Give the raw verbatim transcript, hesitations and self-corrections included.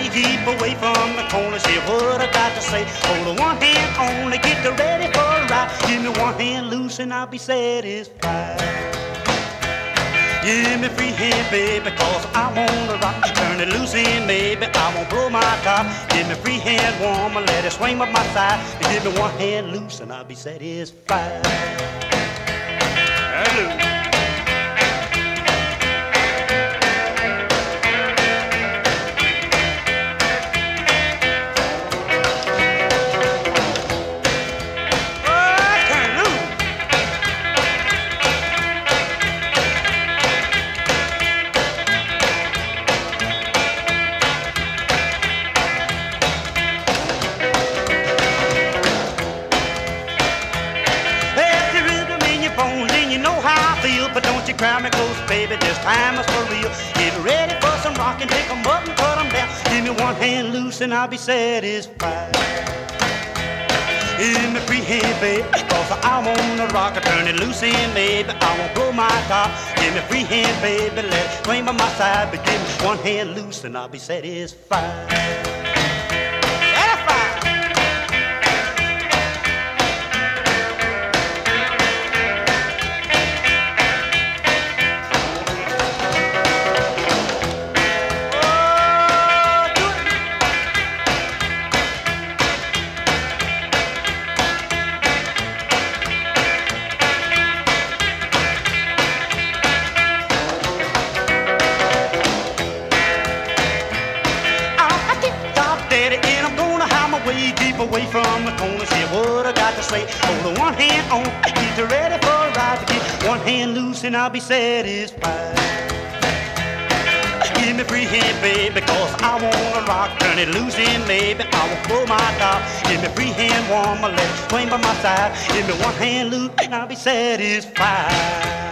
keep away from the corners. Hear what I got to say. Hold one hand on to get ready for a ride. Give me one hand loose and I'll be satisfied. Give me free hand, baby, cause I wanna rock. Turn it loose in, baby, I won't blow my top. Give me free hand, woman, let it swing up my side. Give me one hand loose and I'll be satisfied. Hello. But don't you cry me close, baby, this time is for real. Get ready for some rockin', take 'em up and cut 'em down. Give me one hand loose and I'll be satisfied. Give me free hand, baby, cause I wanna rock. Turn it loose in, baby, I won't blow my top. Give me free hand, baby, let it swing by my side. But give me one hand loose and I'll be satisfied. Keep away from the corners, hear what I got to say. Hold one hand on, get you ready for a ride. Get one hand loose and I'll be satisfied. Give me free hand, baby, cause I wanna rock. Turn it loose in, baby, I won't blow my top. Give me free hand, woman, let it swing by my side. Give me one hand loose and I'll be satisfied.